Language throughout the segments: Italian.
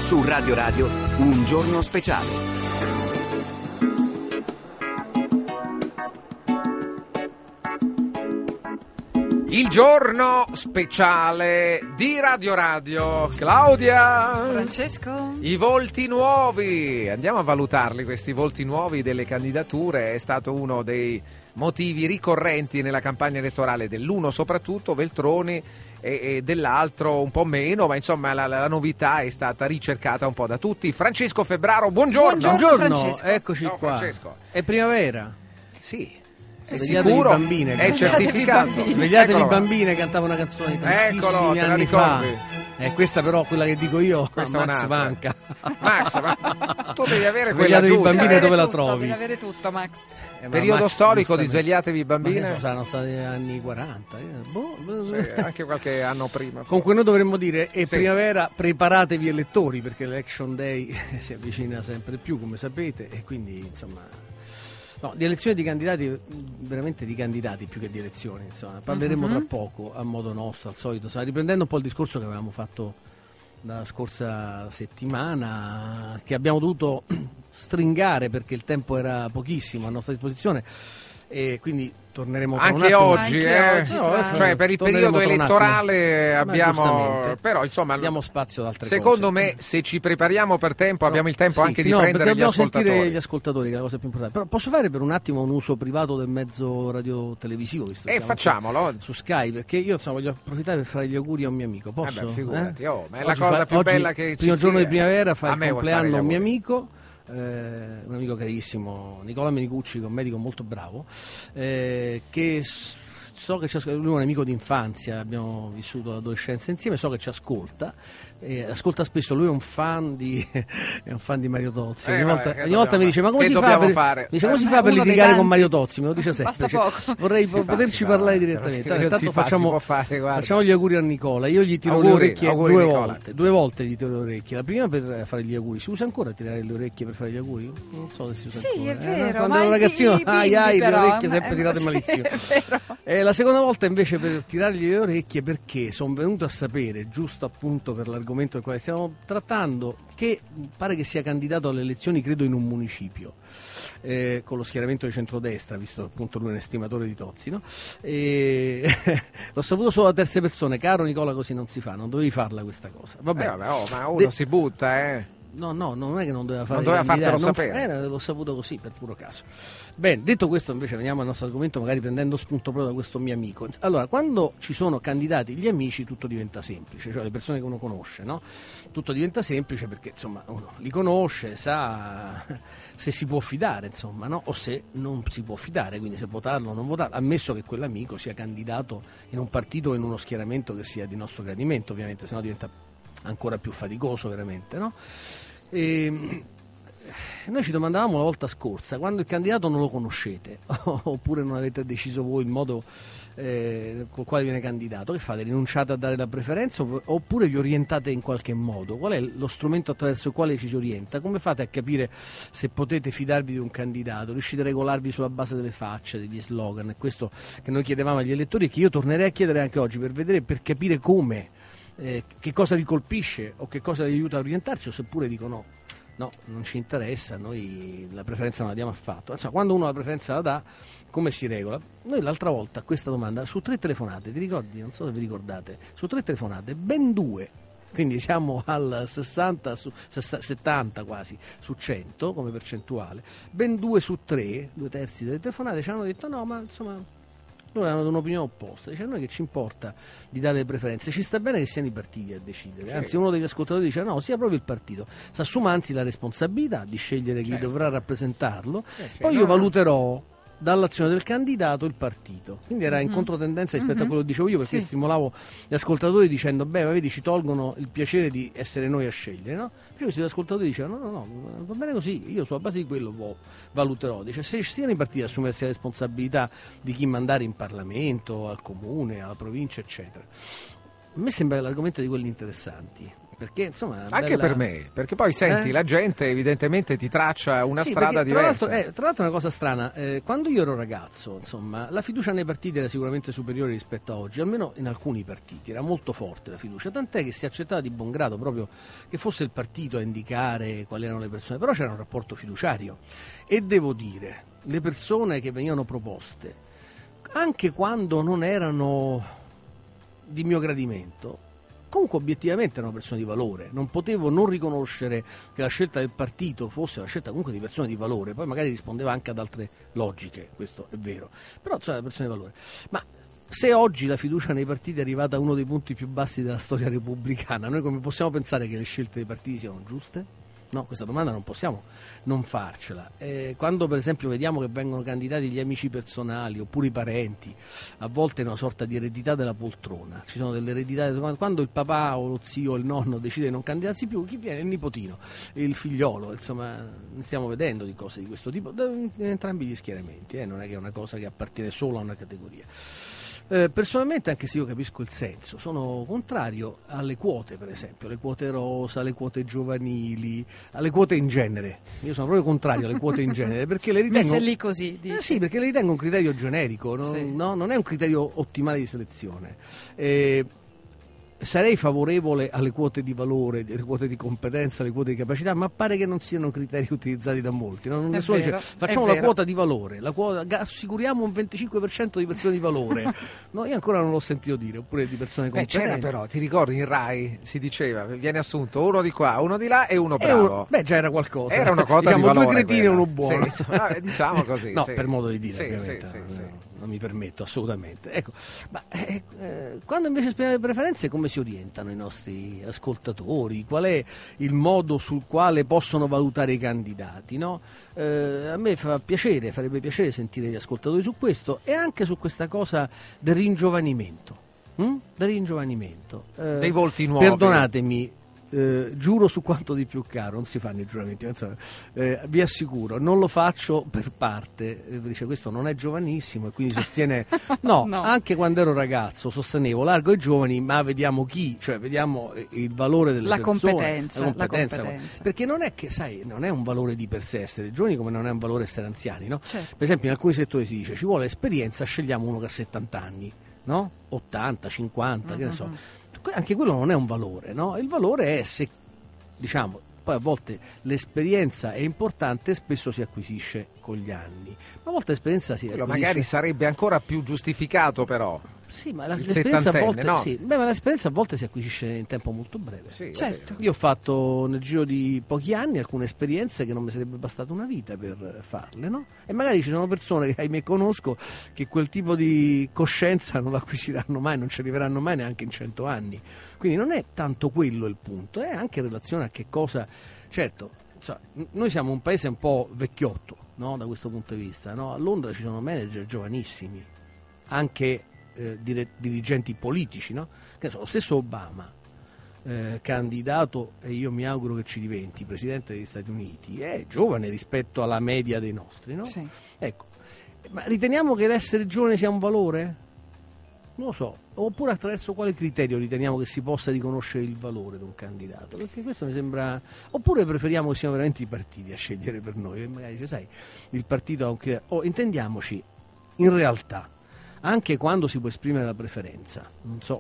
Su Radio Radio, un giorno speciale. Il giorno speciale di Radio Radio. Claudia, Francesco, i volti nuovi. Andiamo a valutarli, questi volti nuovi delle candidature. È stato uno dei motivi ricorrenti nella campagna elettorale dell'uno soprattutto, Veltroni, e dell'altro un po' meno, ma insomma la novità è stata ricercata un po' da tutti. Francesco Febbraro, buongiorno. Buongiorno, Francesco. Eccoci Ciao, qua. Francesco. È primavera. Sì. È Svegliatevi sicuro, bambine, è certificato. Svegliatevi Eccolo. bambine, cantava una canzone tantissimi Eccolo, te la anni ricordi? fa. Questa però, quella che dico io, Questa a è Max un'altra. manca. Max, ma tu devi avere quella Svegliatevi giusta. bambine, dove la tutto, trovi? devi avere tutto, Max. Ma Periodo Max, storico di giustamente. Svegliatevi Ma che bambine? so, saranno stati anni 40. Sì, anche qualche anno prima. Comunque noi dovremmo dire, è Sì. primavera, preparatevi elettori, perché l'Election Day si avvicina sempre più, come sapete, e quindi insomma... No, di elezioni di candidati, veramente di candidati più che di elezioni, insomma. Parleremo tra poco, a modo nostro, al solito, riprendendo un po' il discorso che avevamo fatto la scorsa settimana, che abbiamo dovuto stringare perché il tempo era pochissimo a nostra disposizione, e quindi torneremo tra un Anche attimo. oggi, Anche oggi, cioè per il torneremo periodo tra un elettorale attimo. Ma abbiamo, giustamente, però insomma diamo spazio ad altre secondo cose. me se ci prepariamo per tempo abbiamo il tempo Sì, anche sì, di no, prendere perché gli dobbiamo ascoltatori. sentire gli ascoltatori, che è la cosa più importante. Però posso fare per un attimo un uso privato del mezzo radiotelevisivo, visto che siamo Facciamolo. su Sky, perché io insomma voglio approfittare per fare gli auguri a un mio amico. Posso? Vabbè, figurati, ma è la Oggi cosa più oggi, bella che ci primo giorno sia. di primavera, fa A il me vuoi fare compleanno gli un mio auguri? amico, un amico carissimo, Nicola Menicucci, un medico molto bravo, che so che lui è un amico di infanzia, abbiamo vissuto l'adolescenza insieme, so che ci ascolta, ascolta spesso. Lui è un fan di Mario Tozzi. Ogni volta mi dice: ma come si fa per Uno dei litigare con tanti. Mario Tozzi? Me lo dice sempre. Basta poco. Vorrei Si fa, poterci si fa, parlare te lo direttamente. scrivo, Intanto si fa, si può fare, guarda. facciamo gli auguri a Nicola. Io gli tiro Auguri, le orecchie auguri, due Nicola. volte. 2 volte gli tiro le orecchie. La prima per fare gli auguri. Si usa ancora tirare le orecchie per fare gli auguri? Non so se si usa Sì, ancora. è vero. Quando ma ero ragazzino, i bimbi le però, orecchie sempre tirate sì, malissimo. è vero. La seconda volta invece per tirargli le orecchie, perché sono venuto a sapere, giusto appunto per l'argomento del quale stiamo trattando, che pare che sia candidato alle elezioni, credo in un municipio, con lo schieramento di centrodestra, visto appunto lui è un estimatore di Tozzi, no? L'ho saputo solo da terze persone. Caro Nicola, così non si fa, non dovevi farla questa cosa. Vabbè. Ma uno si butta, No, non è che non doveva fare. Non doveva fartelo sapere. L'ho saputo così, per puro caso. Bene, detto questo, invece veniamo al nostro argomento, magari prendendo spunto proprio da questo mio amico. Allora, quando ci sono candidati gli amici, tutto diventa semplice, cioè le persone che uno conosce, no? Tutto diventa semplice perché, insomma, uno li conosce, sa se si può fidare, insomma, no? O se non si può fidare, quindi se votarlo o non votarlo, ammesso che quell'amico sia candidato in un partito o in uno schieramento che sia di nostro gradimento, ovviamente, sennò diventa ancora più faticoso, veramente, no? Noi ci domandavamo la volta scorsa, quando il candidato non lo conoscete oppure non avete deciso voi il modo col quale viene candidato, che fate? Rinunciate a dare la preferenza oppure vi orientate in qualche modo? Qual è lo strumento attraverso il quale ci si orienta? Come fate a capire se potete fidarvi di un candidato? Riuscite a regolarvi sulla base delle facce, degli slogan? È questo che noi chiedevamo agli elettori e che io tornerei a chiedere anche oggi, per vedere, per capire come, che cosa li colpisce o che cosa li aiuta a orientarsi, o seppure dicono no, non ci interessa, noi la preferenza non la diamo affatto. Insomma, quando uno la preferenza la dà, come si regola? Noi l'altra volta a questa domanda, su 3 telefonate, ti ricordi? Non so se vi ricordate, su 3 telefonate, ben 2, quindi siamo al 60, 70 quasi, su 100 come percentuale, ben 2 su 3, 2/3 delle telefonate ci hanno detto no, ma insomma... Loro hanno un'opinione opposta, dice: a noi che ci importa di dare le preferenze, ci sta bene che siano i partiti a decidere. Anzi, uno degli ascoltatori dice: no, sia proprio il partito, si assuma anzi la responsabilità di scegliere chi dovrà rappresentarlo, poi io valuterò dall'azione del candidato il partito. Quindi era in controtendenza rispetto a quello che dicevo io, perché stimolavo gli ascoltatori dicendo: beh, vedi, ci tolgono il piacere di essere noi a scegliere, no? Invece questi ascoltatori dicevano: no, va bene così, io sulla base di quello valuterò. Dice: se ci siano i partiti ad assumersi la responsabilità di chi mandare in Parlamento, al comune, alla provincia, eccetera. A me sembra l'argomento di quelli interessanti, Perché insomma Anche per me, perché poi senti, la gente evidentemente ti traccia una strada diversa. Tra l'altro è una cosa strana, quando io ero ragazzo, insomma, la fiducia nei partiti era sicuramente superiore rispetto a oggi, almeno in alcuni partiti, era molto forte la fiducia, tant'è che si accettava di buon grado proprio che fosse il partito a indicare quali erano le persone, però c'era un rapporto fiduciario e devo dire, le persone che venivano proposte, anche quando non erano di mio gradimento, comunque obiettivamente erano persone di valore, non potevo non riconoscere che la scelta del partito fosse una scelta comunque di persone di valore, poi magari rispondeva anche ad altre logiche, questo è vero, però insomma persone di valore. Ma se oggi la fiducia nei partiti è arrivata a uno dei punti più bassi della storia repubblicana, noi come possiamo pensare che le scelte dei partiti siano giuste? No, questa domanda non possiamo non farcela. Quando per esempio vediamo che vengono candidati gli amici personali oppure i parenti, a volte è una sorta di eredità della poltrona, ci sono delle eredità, quando il papà o lo zio o il nonno decide di non candidarsi più, chi viene? Il nipotino, il figliolo, insomma ne stiamo vedendo di cose di questo tipo in entrambi gli schieramenti, non è che è una cosa che appartiene solo a una categoria. Personalmente, anche se io capisco il senso, sono contrario alle quote, per esempio, alle quote rosa, alle quote giovanili, alle quote in genere. Io sono proprio contrario alle quote in genere perché le ritengo messe lì così, dici? sì, perché le ritengo un criterio generico, Sì. non è un criterio ottimale di selezione. Sarei favorevole alle quote di valore, alle quote di competenza, alle quote di capacità, ma pare che non siano criteri utilizzati da molti. No? Nessuno dice facciamo la quota di valore, assicuriamo un 25% di persone di valore. No, io ancora non l'ho sentito dire, oppure di persone competenti. C'era però, ti ricordi in Rai si diceva, viene assunto uno di qua, uno di là e uno bravo. Già era qualcosa. Era una quota diciamo, di valore. Due cretini e uno buono. Sì, diciamo così. No, sì. per modo di dire, sì, ovviamente. Sì. Non mi permetto assolutamente. Ecco, ma quando invece esprimiamo le preferenze, come si orientano i nostri ascoltatori? Qual è il modo sul quale possono valutare i candidati? No? A me farebbe piacere sentire gli ascoltatori su questo e anche su questa cosa del ringiovanimento. Del ringiovanimento. Dei volti nuovi. Perdonatemi. Giuro su quanto di più caro, non si fanno i giuramenti, insomma, vi assicuro, non lo faccio per parte, dice questo non è giovanissimo e quindi sostiene no, anche quando ero ragazzo sostenevo largo ai giovani, ma vediamo chi, cioè vediamo il valore delle persone, la competenza, perché non è che, sai, non è un valore di per sé essere giovani come non è un valore essere anziani, no? Certo. Per esempio in alcuni settori si dice ci vuole esperienza, scegliamo uno che ha 70 anni, no? 80, 50, che ne so. Anche quello non è un valore, no? Il valore è se, diciamo, poi a volte l'esperienza è importante e spesso si acquisisce con gli anni, ma a volte l'esperienza si acquisisce... magari sarebbe ancora più giustificato però. Sì, ma il l'esperienza a volte, no? sì, ma l'esperienza a volte si acquisisce in tempo molto breve. Sì, certo. Io ho fatto nel giro di pochi anni alcune esperienze che non mi sarebbe bastata una vita per farle, no? E magari ci sono persone che ahimè conosco che quel tipo di coscienza non lo acquisiranno mai, non ci arriveranno mai neanche in 100 anni. Quindi non è tanto quello il punto, è anche in relazione a che cosa... Certo, noi siamo un paese un po' vecchiotto, no? Da questo punto di vista, no? A Londra ci sono manager giovanissimi, anche dirigenti politici, no? Che so, lo stesso Obama, candidato, e io mi auguro che ci diventi presidente degli Stati Uniti, è giovane rispetto alla media dei nostri, no? Sì. Ecco, ma riteniamo che l'essere giovane sia un valore? Non lo so, oppure attraverso quale criterio riteniamo che si possa riconoscere il valore di un candidato? Perché questo mi sembra... Oppure preferiamo che siano veramente i partiti a scegliere per noi, e magari dice, sai, il partito ha un criterio... intendiamoci, in realtà, anche quando si può esprimere la preferenza, non so,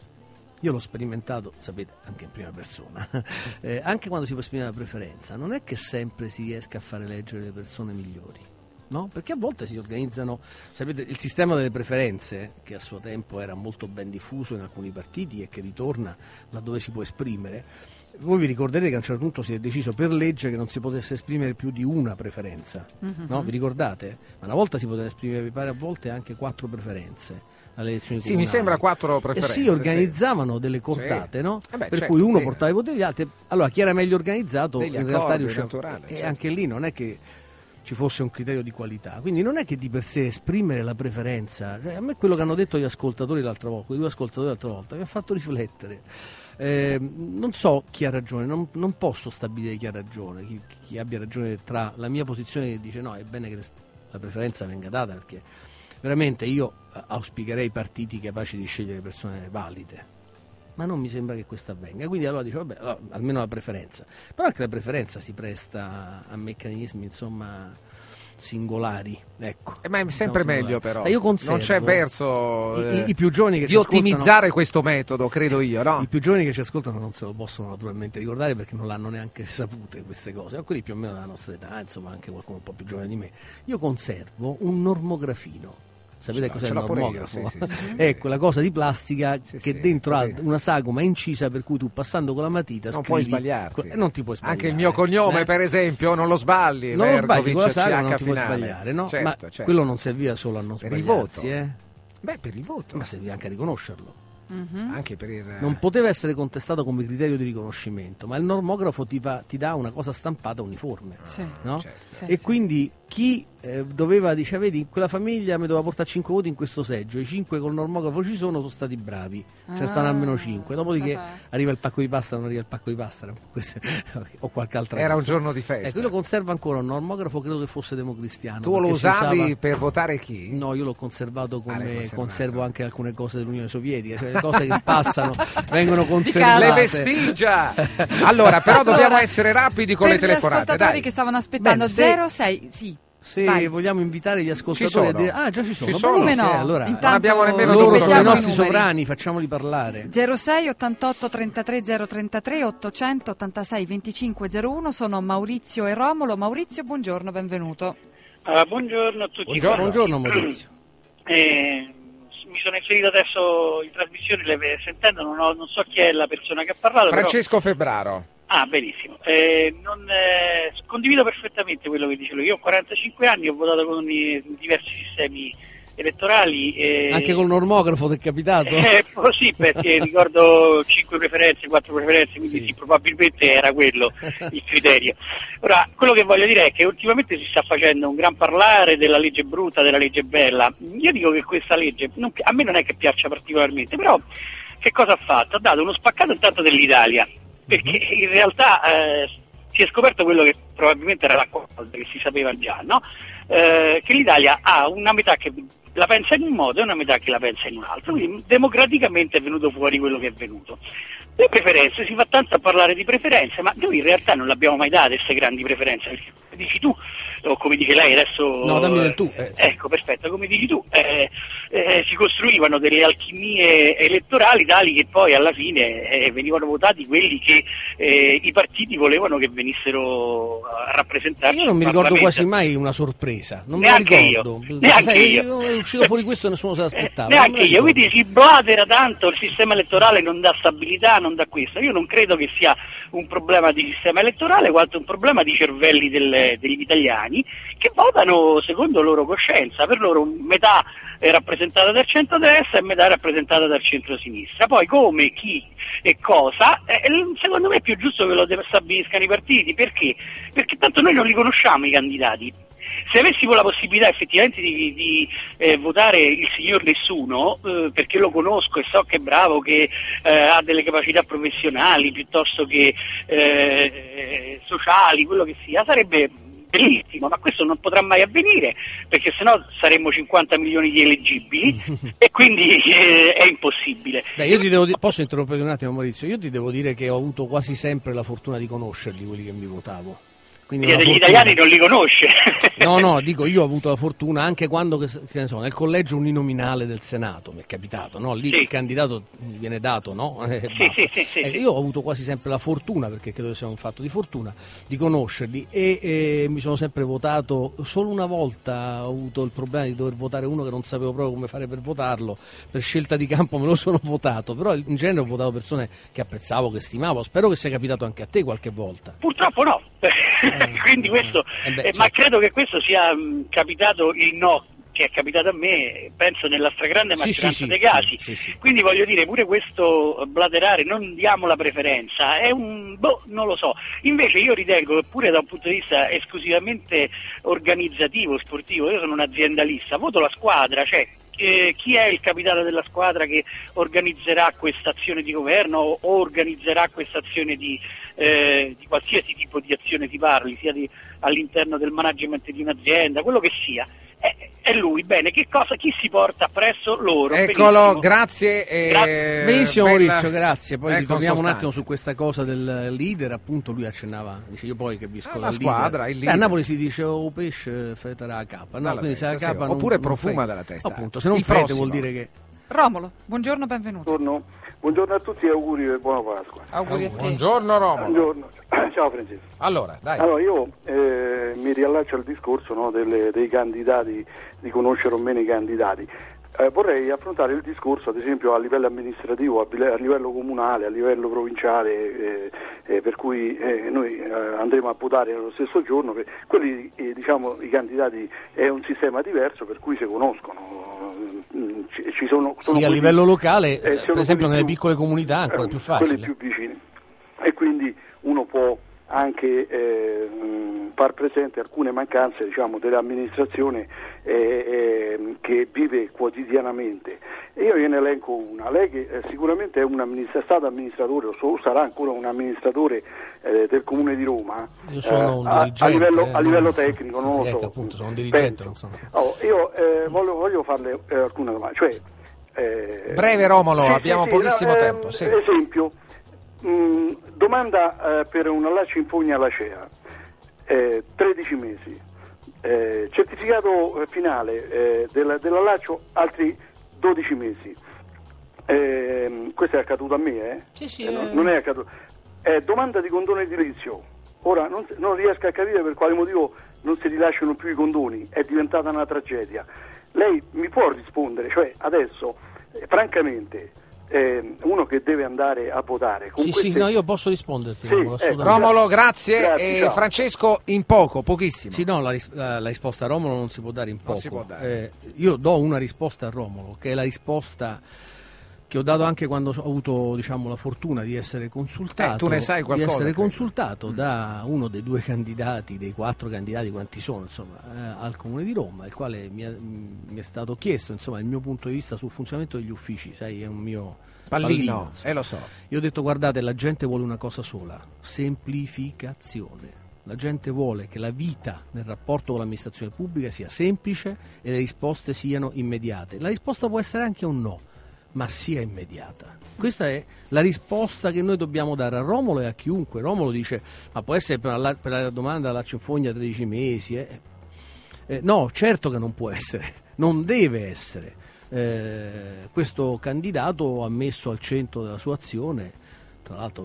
io l'ho sperimentato, sapete, anche in prima persona, anche quando si può esprimere la preferenza, non è che sempre si riesca a fare eleggere le persone migliori, no? Perché a volte si organizzano, sapete, il sistema delle preferenze, che a suo tempo era molto ben diffuso in alcuni partiti e che ritorna laddove si può esprimere. Voi vi ricorderete che a un certo punto si è deciso per legge che non si potesse esprimere più di una preferenza, no? Vi ricordate? Ma una volta si poteva esprimere, mi pare, a volte anche 4 preferenze alle elezioni comunali. Mi sembra 4 preferenze. E si organizzavano delle cordate, no? Per certo, cui uno portava i voti degli altri. Allora, chi era meglio organizzato in realtà riusciva. Naturale, e anche lì non è che ci fosse un criterio di qualità, quindi non è che di per sé esprimere la preferenza, cioè, a me quello che hanno detto gli ascoltatori l'altra volta, quei 2 ascoltatori l'altra volta, mi ha fatto riflettere. Non so chi ha ragione, non posso stabilire chi ha ragione, chi abbia ragione tra la mia posizione che dice no, è bene che la preferenza venga data, perché veramente io auspicherei partiti capaci di scegliere persone valide, ma non mi sembra che questo avvenga. Quindi allora dice, vabbè, allora, almeno la preferenza. Però anche la preferenza si presta a meccanismi, insomma, singolari, ecco. Ma è sempre meglio, però. Io conservo, non c'è verso i più giovani che di ci ascoltano, ottimizzare questo metodo, credo io, no? I più giovani che ci ascoltano non se lo possono naturalmente ricordare perché non l'hanno neanche sapute queste cose, ma quelli più o meno della nostra età, insomma anche qualcuno un po' più giovane di me. Io conservo un normografino. Sapete cos'è il normografo? Sì. È quella cosa di plastica che dentro ha sì. una sagoma incisa per cui tu passando con la matita non scrivi, puoi sbagliarti. Non ti puoi sbagliare. Anche il mio cognome, per esempio, non lo sbagli. Non lo sbagli con la CH sagoma, non ti puoi finale. sbagliare, no? Certo, Ma certo. quello non serviva solo a non Per il sbagliarsi, voto. Beh, per il voto. ma serviva anche a riconoscerlo. Anche per il... Non poteva essere contestato come criterio di riconoscimento, ma il normografo ti dà una cosa stampata uniforme, Sì. no? Certo. Sì, E sì. quindi chi doveva, dice, vedi, quella famiglia mi doveva portare 5 voti in questo seggio, i 5 col normografo sono stati bravi, ce ne stanno almeno 5, dopodiché arriva il pacco di pasta, non arriva il pacco di pasta, o qualche altra Era un cosa. giorno di festa. Ecco, io lo conservo ancora, un normografo credo che fosse democristiano. Tu lo perché si usavi usava- per votare chi? No, io l'ho conservato l'hai come conservato. conservo anche alcune cose dell'Unione Sovietica, cioè le cose che passano vengono conservate. Le vestigia! Allora, però dobbiamo essere rapidi con Per le telefonate. gli ascoltatori Dai. che stavano aspettando, Bene, 06, sì. Se Vai. vogliamo invitare gli ascoltatori Ci a sono. dire già ci sono, Ci sono. Come no? allora Intanto non abbiamo nemmeno loro dovuto sono i ripetiamo nostri numeri. sovrani, facciamoli parlare. 06 88 33 033 886 25 01 sono Maurizio e Romolo. Maurizio, buongiorno, benvenuto. Buongiorno a tutti. Buongiorno Maurizio. Mi sono inserito adesso in trasmissione, sentendo non so chi è la persona che ha parlato. Francesco Febbraro. Ah, benissimo. Condivido perfettamente quello che dicevo. Io ho 45 anni, ho votato con i diversi sistemi elettorali. Anche col normografo ti è capitato? Sì, perché ricordo 5 preferenze, 4 preferenze, quindi sì, probabilmente era quello il criterio. Ora, quello che voglio dire è che ultimamente si sta facendo un gran parlare della legge brutta, della legge bella. Io dico che questa legge, a me non è che piaccia particolarmente, però che cosa ha fatto? Ha dato uno spaccato intanto dell'Italia, perché in realtà si è scoperto quello che probabilmente era la cosa che si sapeva già, no? Che l'Italia ha una metà che la pensa in un modo e una metà che la pensa in un altro, quindi democraticamente è venuto fuori quello che è venuto. Le preferenze, si fa tanto a parlare di preferenze, ma noi in realtà non le abbiamo mai date queste grandi preferenze, perché come dici tu, o come dice lei adesso... No, dammi del tu. Ecco, perfetto, come dici tu, si costruivano delle alchimie elettorali tali che poi alla fine venivano votati quelli che i partiti volevano che venissero a rappresentare. Io non mi ricordo quasi mai una sorpresa, non me la Neanche ricordo. io, neanche io. È uscito fuori questo e nessuno se l'aspettava. Neanche io, quindi si blatera tanto, il sistema elettorale non dà stabilità, non dà questo. Io non credo che sia un problema di sistema elettorale quanto un problema di cervelli degli italiani che votano secondo loro coscienza. Per loro metà è rappresentata dal centro-destra e metà è rappresentata dal centro-sinistra. Poi come, chi e cosa, secondo me è più giusto che lo stabiliscano i partiti. Perché? Perché tanto noi non li conosciamo i candidati. Se avessimo la possibilità effettivamente di votare il signor Nessuno, perché lo conosco e so che è bravo, che ha delle capacità professionali piuttosto che sociali, quello che sia, sarebbe bellissimo, ma questo non potrà mai avvenire, perché sennò saremmo 50 milioni di eleggibili e quindi è impossibile. Beh, io ti devo posso interrompere un attimo Maurizio? Io ti devo dire che ho avuto quasi sempre la fortuna di conoscerli, quelli che mi votavo. Quindi Degli italiani non li conosce. No, dico, io ho avuto la fortuna anche quando, che ne so, nel collegio uninominale del Senato, mi è capitato, no? Lì Sì. il candidato viene dato, no? Sì. Io ho avuto quasi sempre la fortuna, perché credo sia un fatto di fortuna, di conoscerli e mi sono sempre votato. Solo una volta ho avuto il problema di dover votare uno che non sapevo proprio come fare per votarlo, per scelta di campo me lo sono votato, però in genere ho votato persone che apprezzavo, che stimavo. Spero che sia capitato anche a te qualche volta. Purtroppo no. Quindi questo, ma credo che questo sia capitato il no, che è capitato a me, penso nella stragrande maggioranza dei casi. Sì. Quindi voglio dire, pure questo blaterare, non diamo la preferenza, è non lo so. Invece io ritengo che pure da un punto di vista esclusivamente organizzativo, sportivo, io sono un aziendalista, voto la squadra, cioè chi è il capitano della squadra che organizzerà questa azione di governo o organizzerà questa azione di qualsiasi tipo di azione si parli, sia all'interno del management di un'azienda, quello che sia. È è lui. Bene, chi si porta presso loro? Eccolo, Benissimo. grazie. Benissimo Maurizio, grazie. Poi ecco, ritorniamo un attimo su questa cosa del leader, appunto lui accennava, dice io poi capisco la dal squadra, leader. il leader. A Napoli si dice o pesce feta la capa, no? Dalla Quindi se la testa, sì. capa Oppure non profuma fete. dalla testa. Appunto, se non Il fete prossimo. vuol dire che... Romolo, buongiorno, benvenuto. Buongiorno a tutti e auguri e buona Pasqua. Auguri a te. Buongiorno Romolo. Buongiorno. Ciao Francesco. Allora, dai. Allora io mi riallaccio al discorso, no, dei candidati, di conoscere o meno i candidati. Vorrei affrontare il discorso ad esempio a livello amministrativo, a livello comunale, a livello provinciale, per cui noi andremo a votare nello stesso giorno. Quelli, i candidati è un sistema diverso per cui si conoscono. Ci sono Sì, quelli, a livello locale, sono per esempio quelli nelle piccole comunità è ancora più facile. Quelli più vicini. E quindi uno può anche far presente alcune mancanze dell'amministrazione che vive quotidianamente. E io gliene elenco una. Lei che sicuramente è stato amministratore o sarà ancora un amministratore del Comune di Roma. Io sono un dirigente. A livello tecnico, sì, non lo so. Appunto, sono un dirigente. Non so. Io voglio farle alcune domande. Breve Romolo, sì, abbiamo pochissimo tempo. Sì. Esempio, domanda per un allaccio in fogna alla CEA, 13 mesi, certificato finale dell'allaccio altri 12 mesi. Questo è accaduto a me, Sì, non è accaduto. Domanda di condono edilizio. Ora non riesco a capire per quale motivo non si rilasciano più i condoni, è diventata una tragedia. Lei mi può rispondere, cioè adesso francamente uno che deve andare a votare con Sì, no, io posso risponderti. Sì, assolutamente. Romolo, grazie. Ciao. Francesco, in pochissimo. Sì, no, la risposta a Romolo non si può dare in poco. Non si può dare. Io do una risposta a Romolo, che è la risposta che ho dato anche quando ho avuto la fortuna di essere consultato. Tu ne sai qualcosa, di essere credo. consultato da uno dei 2 candidati, dei 4 candidati quanti sono, al Comune di Roma, il quale mi è stato chiesto, il mio punto di vista sul funzionamento degli uffici, sai, è un mio Pallino, insomma. lo so. Io ho detto, guardate, la gente vuole una cosa sola, semplificazione. La gente vuole che la vita nel rapporto con l'amministrazione pubblica sia semplice e le risposte siano immediate. La risposta può essere anche un no, ma sia immediata. Questa è la risposta che noi dobbiamo dare a Romolo e a chiunque. Romolo dice, ma può essere per la domanda allaccio in fogna 13 mesi? No, certo che non può essere, non deve essere. Questo candidato ha messo al centro della sua azione, tra l'altro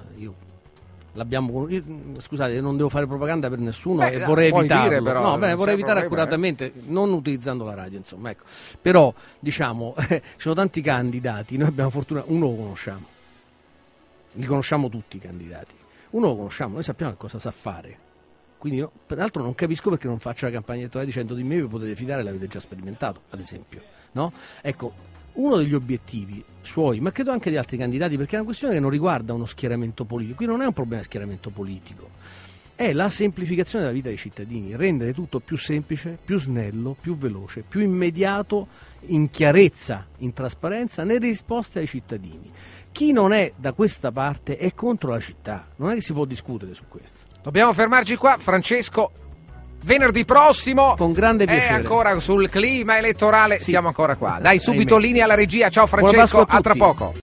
scusate, non devo fare propaganda per nessuno e vorrei evitarlo. Dire, però, vorrei evitare accuratamente, non utilizzando la radio, ecco. Però ci sono tanti candidati, noi abbiamo fortuna, uno lo conosciamo, li conosciamo tutti i candidati, uno lo conosciamo, noi sappiamo che cosa sa fare, quindi peraltro non capisco perché non faccia la campagna elettorale dicendo di me vi potete fidare, l'avete già sperimentato, ad esempio, no? Ecco, uno degli obiettivi suoi, ma credo anche di altri candidati, perché è una questione che non riguarda uno schieramento politico, qui non è un problema di schieramento politico, è la semplificazione della vita dei cittadini, rendere tutto più semplice, più snello, più veloce, più immediato, in chiarezza, in trasparenza, nelle risposte ai cittadini. Chi non è da questa parte è contro la città, non è che si può discutere su questo. Dobbiamo fermarci qua, Francesco. Venerdì prossimo, con grande piacere, ancora sul clima elettorale, sì. Siamo ancora qua. Dai, subito linea alla regia. Ciao Buona Francesco, Pasqua a a tra tutti. poco.